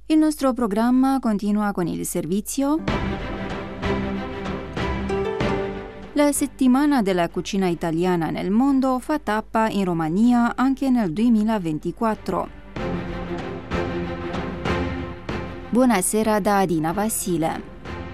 Il nostro programma continua con il servizio. La settimana della cucina italiana nel mondo fa tappa in Romania anche nel 2024. Buonasera da Adina Vasile.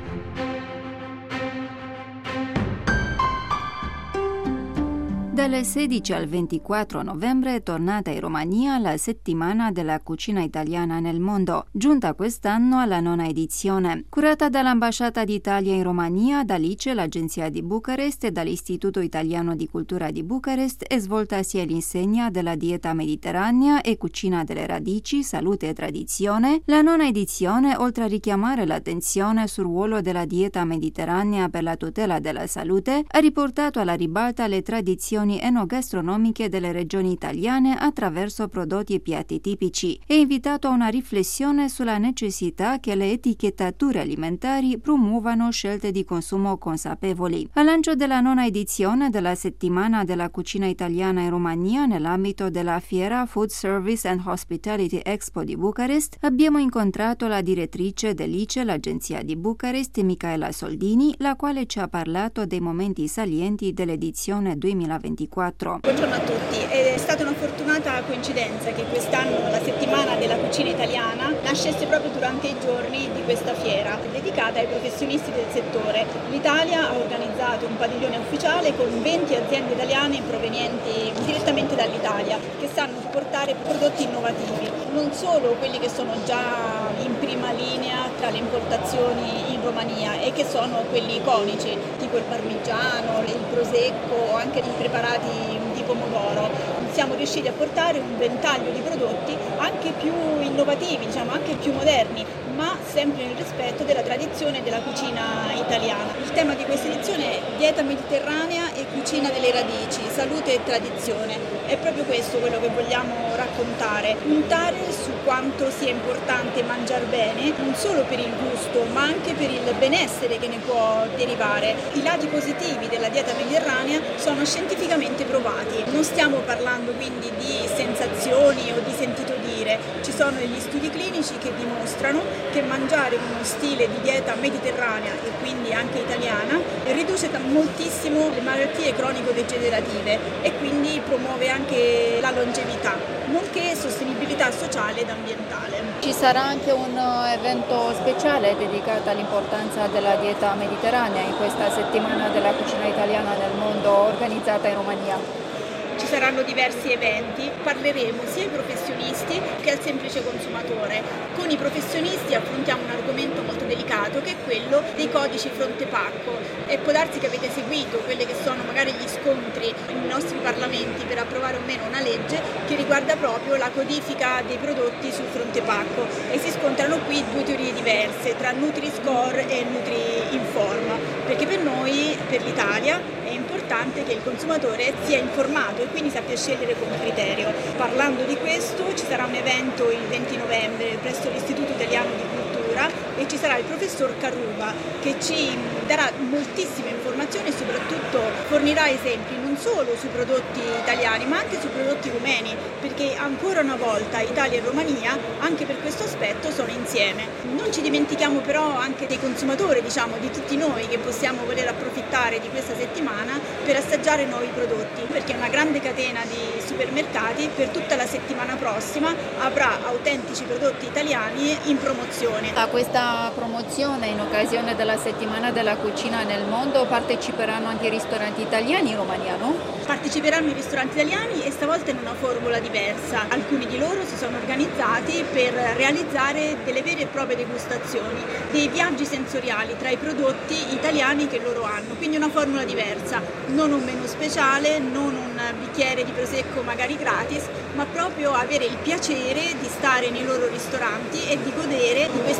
Dalle 16 al 24 novembre è tornata in Romania la settimana della cucina italiana nel mondo, giunta quest'anno alla 9ª edizione. Curata dall'Ambasciata d'Italia in Romania, dall'ICE, l'Agenzia di Bucarest e dall'Istituto Italiano di Cultura di Bucarest, è svoltasi all'insegna della dieta mediterranea e cucina delle radici, salute e tradizione. La 9ª edizione, oltre a richiamare l'attenzione sul ruolo della dieta mediterranea per la tutela della salute, ha riportato alla ribalta le tradizioni enogastronomiche delle regioni italiane attraverso prodotti e piatti tipici e invitato a una riflessione sulla necessità che le etichettature alimentari promuovano scelte di consumo consapevoli. Al lancio della 9ª edizione della settimana della cucina italiana in Romania, nell'ambito della fiera Food Service and Hospitality Expo di Bucarest, abbiamo incontrato la direttrice dell'ICE, l'Agenzia di Bucarest, Micaela Soldini, la quale ci ha parlato dei momenti salienti dell'edizione 2024. Buongiorno a tutti, è stata una fortunata coincidenza che quest'anno la settimana della cucina italiana nascesse proprio durante i giorni di questa fiera dedicata ai professionisti del settore. L'Italia ha organizzato un padiglione ufficiale con 20 aziende italiane provenienti direttamente dall'Italia che sanno portare prodotti innovativi, non solo quelli che sono già in prima linea tra le importazioni in Romania e che sono quelli iconici, tipo il parmigiano, il prosecco o anche i preparati di pomodoro. Siamo riusciti a portare un ventaglio di prodotti anche più innovativi, anche più moderni, ma sempre nel rispetto della tradizione della cucina italiana. Il tema di questa edizione è dieta mediterranea e cucina delle radici, salute e tradizione. È proprio questo quello che vogliamo raccontare, puntare su quanto sia importante mangiare bene, non solo per il gusto, ma anche per il benessere che ne può derivare. I lati positivi della dieta mediterranea sono scientificamente provati. Non stiamo parlando quindi di sensazioni o di sentito dire, ci sono degli studi clinici che dimostrano che mangiare uno stile di dieta mediterranea e quindi anche italiana riduce moltissimo le malattie cronico-degenerative e quindi promuove anche la longevità, nonché sostenibilità sociale ed ambientale. Ci sarà anche un evento speciale dedicato all'importanza della dieta mediterranea in questa settimana della cucina italiana nel mondo organizzata in Romania. Ci saranno diversi eventi, parleremo sia ai professionisti che al semplice consumatore. Con i professionisti affrontiamo un argomento molto delicato che è quello dei codici fronte pacco e può darsi che avete seguito quelli che sono magari gli scontri nei nostri parlamenti per approvare o meno una legge che riguarda proprio la codifica dei prodotti sul fronte pacco e si scontrano qui due teorie diverse tra Nutri-Score e Nutri-Inform, perché per noi, per l'Italia, è importante che il consumatore sia informato e quindi sappia scegliere con criterio. Parlando di questo ci sarà un evento il 20 novembre presso l'Istituto Italiano di Cultura e ci sarà il professor Carruba che ci darà moltissime informazioni e soprattutto fornirà esempi non solo sui prodotti italiani ma anche sui prodotti rumeni, perché ancora una volta Italia e Romania anche per questo aspetto sono insieme. Non ci dimentichiamo però anche dei consumatori, di tutti noi che possiamo voler approfittare di questa settimana per assaggiare nuovi prodotti, perché una grande catena di supermercati per tutta la settimana prossima avrà autentici prodotti italiani in promozione. A questa promozione, in occasione della settimana della cucina nel mondo, parteciperanno anche i ristoranti italiani in Romania, no? Parteciperanno i ristoranti italiani e stavolta in una formula diversa. Alcuni di loro si sono organizzati per realizzare delle vere e proprie degustazioni, dei viaggi sensoriali tra i prodotti italiani che loro hanno, quindi una formula diversa, non un menù speciale, non un bicchiere di prosecco magari gratis, ma proprio avere il piacere di stare nei loro ristoranti e di godere di questi percorsi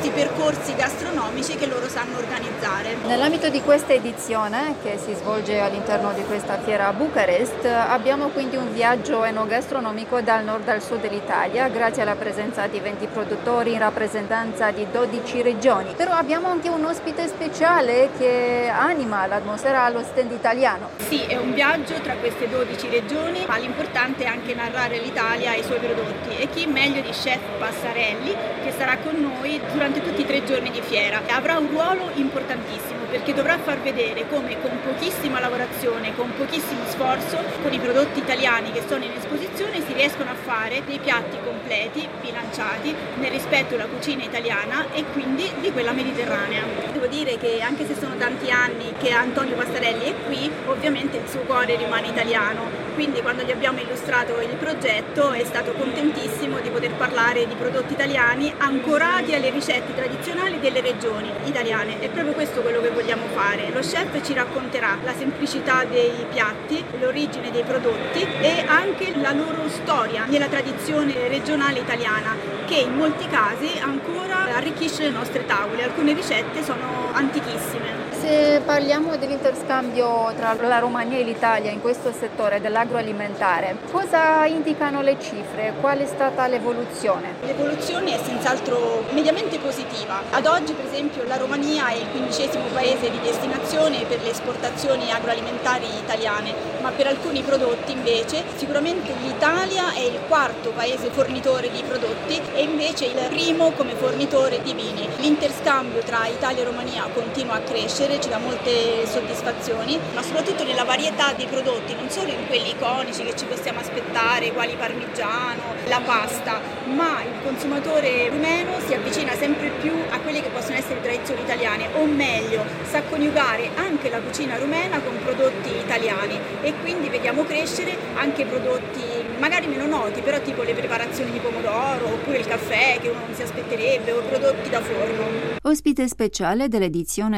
percorsi gastronomici che loro sanno organizzare. Nell'ambito di questa edizione, che si svolge all'interno di questa fiera a Bucarest, abbiamo quindi un viaggio enogastronomico dal nord al sud dell'Italia, grazie alla presenza di 20 produttori in rappresentanza di 12 regioni. Però abbiamo anche un ospite speciale che anima l'atmosfera allo stand italiano. Sì, è un viaggio tra queste 12 regioni, ma l'importante è anche narrare l'Italia e i suoi prodotti. E chi meglio di Chef Passarelli, che sarà con noi durante tutti i 3 giorni di fiera. Avrà un ruolo importantissimo perché dovrà far vedere come con pochissima lavorazione, con pochissimo sforzo, con i prodotti italiani che sono in esposizione si riescono a fare dei piatti completi, bilanciati, nel rispetto della cucina italiana e quindi di quella mediterranea. Devo dire che anche se sono tanti anni che Antonio Passarelli è qui, ovviamente il suo cuore rimane italiano. Quindi quando gli abbiamo illustrato il progetto è stato contentissimo di poter parlare di prodotti italiani ancorati alle ricette tradizionali delle regioni italiane. È proprio questo quello che vogliamo fare. Lo chef ci racconterà la semplicità dei piatti, l'origine dei prodotti e anche la loro storia nella tradizione regionale italiana, che in molti casi ancora arricchisce le nostre tavole. Alcune ricette sono antichissime. Se parliamo dell'interscambio tra la Romania e l'Italia in questo settore dell'agroalimentare, cosa indicano le cifre? Qual è stata l'evoluzione? L'evoluzione è senz'altro mediamente positiva. Ad oggi, per esempio, la Romania è il 15° paese di destinazione per le esportazioni agroalimentari italiane, ma per alcuni prodotti invece sicuramente l'Italia è il 4° paese fornitore di prodotti e invece il primo come fornitore di vini. L'interscambio tra Italia e Romania continua a crescere, ci dà molte soddisfazioni, ma soprattutto nella varietà dei prodotti, non solo in quelli iconici che ci possiamo aspettare, quali il parmigiano, la pasta, ma il consumatore rumeno si avvicina sempre più a quelle che possono essere tradizioni italiane, o meglio, sa coniugare anche la cucina rumena con prodotti italiani e quindi vediamo crescere anche prodotti magari meno noti, però tipo le preparazioni di pomodoro oppure il caffè che uno non si aspetterebbe o prodotti da forno. Ospite speciale dell'edizione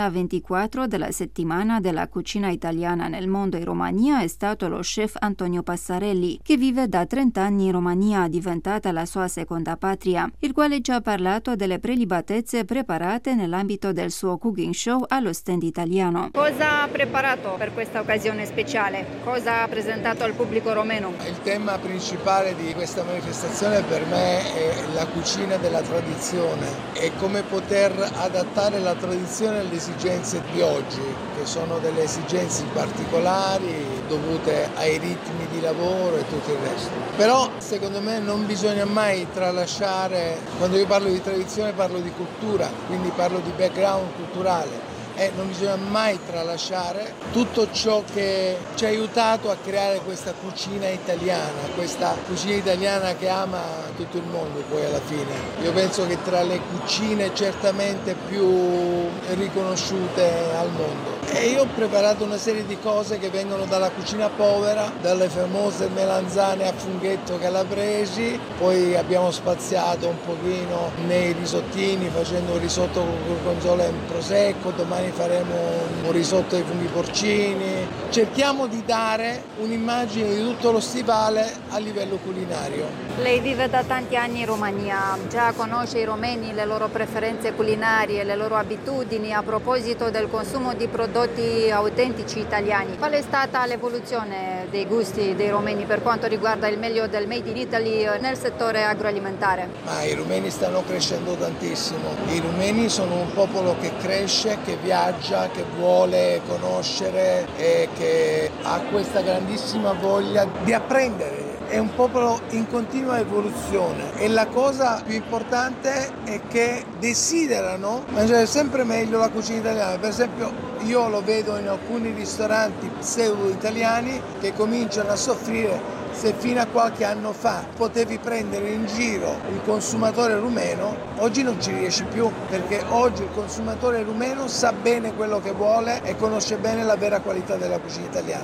2024 della settimana della cucina italiana nel mondo in Romania è stato lo chef Antonio Passarelli, che vive da 30 anni in Romania, diventata la sua seconda patria, il quale ci ha parlato delle prelibatezze preparate nell'ambito del suo cooking show allo stand italiano. Cosa ha preparato per questa occasione speciale? Cosa ha presentato al pubblico romeno? Il tema principale di questa manifestazione per me è la cucina della tradizione e come poter adattare la tradizione alle esigenze di oggi, che sono delle esigenze particolari dovute ai ritmi di lavoro e tutto il resto. Però secondo me non bisogna mai tralasciare, quando io parlo di tradizione parlo di cultura, quindi parlo di background culturale. Non bisogna mai tralasciare tutto ciò che ci ha aiutato a creare questa cucina italiana che ama tutto il mondo poi alla fine. Io penso che tra le cucine certamente più riconosciute al mondo. E io ho preparato una serie di cose che vengono dalla cucina povera, dalle famose melanzane a funghetto calabresi, poi abbiamo spaziato un pochino nei risottini facendo un risotto con gorgonzola in prosecco, domani faremo un risotto ai funghi porcini. Cerchiamo di dare un'immagine di tutto lo stivale a livello culinario. Lei vive da tanti anni in Romania, già conosce i romeni, le loro preferenze culinarie, le loro abitudini a proposito del consumo di prodotti autentici italiani. Qual è stata l'evoluzione dei gusti dei romeni per quanto riguarda il meglio del Made in Italy nel settore agroalimentare? Ma i rumeni stanno crescendo tantissimo. I rumeni sono un popolo che cresce, che viaggia, che vuole conoscere e che ha questa grandissima voglia di apprendere. È un popolo in continua evoluzione e la cosa più importante è che desiderano mangiare sempre meglio la cucina italiana. Per esempio io lo vedo in alcuni ristoranti pseudo-italiani che cominciano a soffrire se fino a qualche anno fa potevi prendere in giro il consumatore rumeno, oggi non ci riesci più perché oggi il consumatore rumeno sa bene quello che vuole e conosce bene la vera qualità della cucina italiana.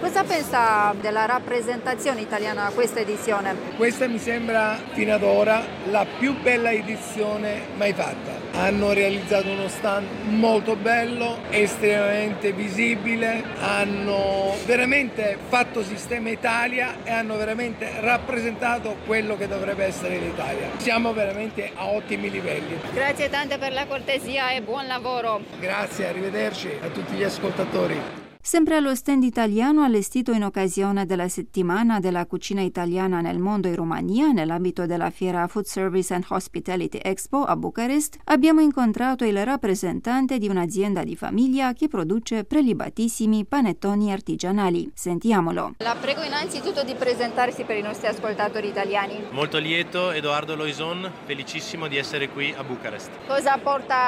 Cosa pensa della rappresentazione italiana a questa edizione? Questa mi sembra fino ad ora la più bella edizione mai fatta. Hanno realizzato uno stand molto bello, estremamente visibile, hanno veramente fatto sistema Italia e hanno veramente rappresentato quello che dovrebbe essere l'Italia. Siamo veramente a ottimi livelli. Grazie tante per la cortesia e buon lavoro. Grazie, arrivederci a tutti gli ascoltatori. Sempre allo stand italiano allestito in occasione della settimana della cucina italiana nel mondo in Romania, nell'ambito della fiera Food Service and Hospitality Expo a Bucarest, abbiamo incontrato il rappresentante di un'azienda di famiglia che produce prelibatissimi panettoni artigianali. Sentiamolo. La prego innanzitutto di presentarsi per i nostri ascoltatori italiani. Molto lieto, Edoardo Loison, felicissimo di essere qui a Bucarest. Cosa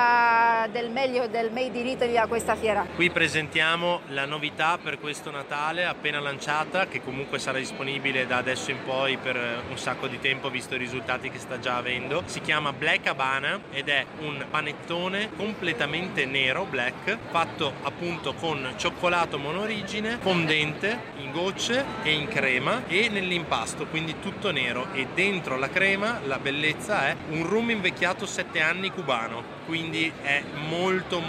porta del meglio del Made in Italy a questa fiera? Qui presentiamo la novità per questo Natale appena lanciata, che comunque sarà disponibile da adesso in poi per un sacco di tempo visto i risultati che sta già avendo. Si chiama Black Habana ed è un panettone completamente nero, black, fatto appunto con cioccolato monorigine, fondente, in gocce e in crema e nell'impasto, quindi tutto nero, e dentro la crema la bellezza è un rum invecchiato 7 anni cubano, quindi è molto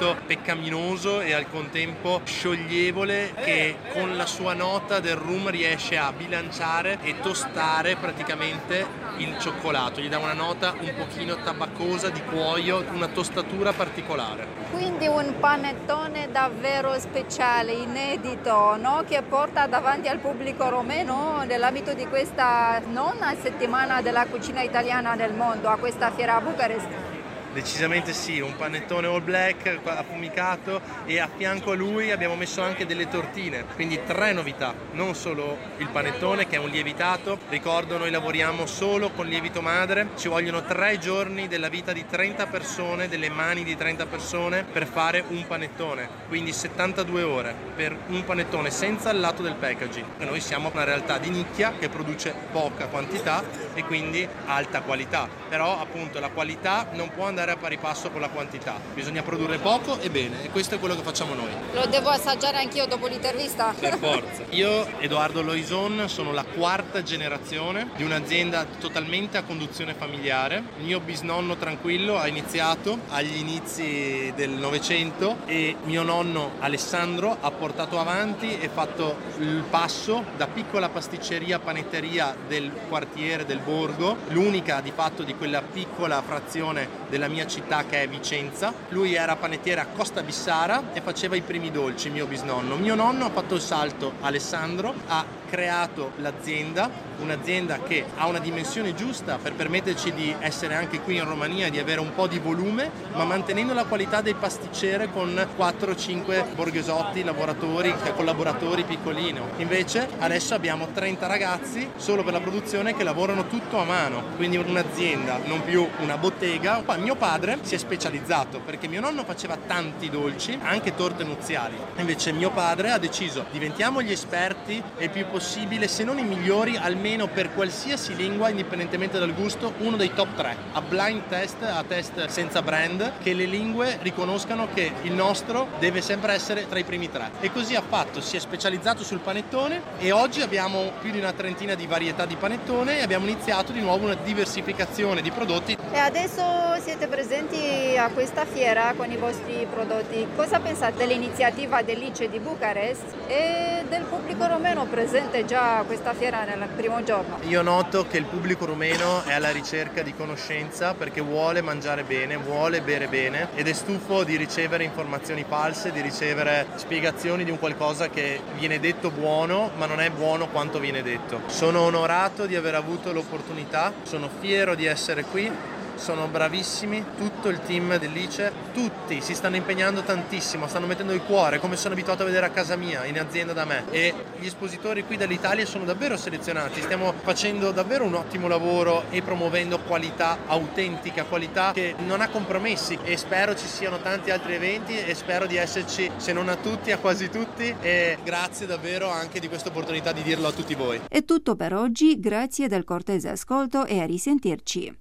peccaminoso e al contempo scioglievole, che con la sua nota del rum riesce a bilanciare e tostare praticamente il cioccolato, gli dà una nota un pochino tabaccosa, di cuoio, una tostatura particolare. Quindi un panettone davvero speciale, inedito, no? Che porta davanti al pubblico romeno nell'ambito di questa nona settimana della cucina italiana nel mondo, a questa fiera a Bucarest. Decisamente sì, un panettone all black affumicato, e a fianco a lui abbiamo messo anche delle tortine, quindi 3 novità, non solo il panettone che è un lievitato. Ricordo, noi lavoriamo solo con lievito madre, ci vogliono 3 giorni della vita di 30 persone, delle mani di 30 persone per fare un panettone, quindi 72 ore per un panettone senza il lato del packaging. Noi siamo una realtà di nicchia che produce poca quantità e quindi alta qualità, però appunto la qualità non può andare a pari passo con la quantità, bisogna produrre poco e bene, e questo è quello che facciamo noi. Lo devo assaggiare anch'io dopo l'intervista? Per forza. Io, Edoardo Loison, sono la 4ª generazione di un'azienda totalmente a conduzione familiare. Il mio bisnonno tranquillo ha iniziato agli inizi del Novecento e mio nonno Alessandro ha portato avanti e fatto il passo da piccola pasticceria panetteria del quartiere del borgo, l'unica di fatto di quella piccola frazione della mia città che è Vicenza. Lui era panettiere a Costa Bissara e faceva i primi dolci, mio bisnonno. Mio nonno ha fatto il salto, Alessandro, ha creato l'azienda, un'azienda che ha una dimensione giusta per permetterci di essere anche qui in Romania, di avere un po' di volume, ma mantenendo la qualità del pasticcere con 4-5 borghesotti, lavoratori, collaboratori piccolino. Invece adesso abbiamo 30 ragazzi solo per la produzione che lavorano tutto a mano, quindi un'azienda, non più una bottega. Poi mio padre si è specializzato perché mio nonno faceva tanti dolci, anche torte nuziali. Invece mio padre ha deciso: diventiamo gli esperti e il più possibile, se non i migliori, almeno per qualsiasi lingua, indipendentemente dal gusto, uno dei top 3. A blind test, a test senza brand, che le lingue riconoscano che il nostro deve sempre essere tra i primi 3. E così ha fatto, si è specializzato sul panettone e oggi abbiamo più di una trentina di varietà di panettone e abbiamo iniziato di nuovo una diversificazione di prodotti. E adesso siete presenti a questa fiera con i vostri prodotti. Cosa pensate dell'iniziativa dell'ICE di Bucarest e del pubblico romeno presente già a questa fiera nel primo giorno? Io noto che il pubblico rumeno è alla ricerca di conoscenza perché vuole mangiare bene, vuole bere bene ed è stufo di ricevere informazioni false, di ricevere spiegazioni di un qualcosa che viene detto buono ma non è buono quanto viene detto. Sono onorato di aver avuto l'opportunità, sono fiero di essere qui. Sono bravissimi, tutto il team dell'ICE, tutti si stanno impegnando tantissimo, stanno mettendo il cuore, come sono abituato a vedere a casa mia, in azienda da me, e gli espositori qui dall'Italia sono davvero selezionati, stiamo facendo davvero un ottimo lavoro e promuovendo qualità autentica, qualità che non ha compromessi, e spero ci siano tanti altri eventi e spero di esserci, se non a tutti, a quasi tutti, e grazie davvero anche di questa opportunità di dirlo a tutti voi. È tutto per oggi, grazie del cortese ascolto e a risentirci.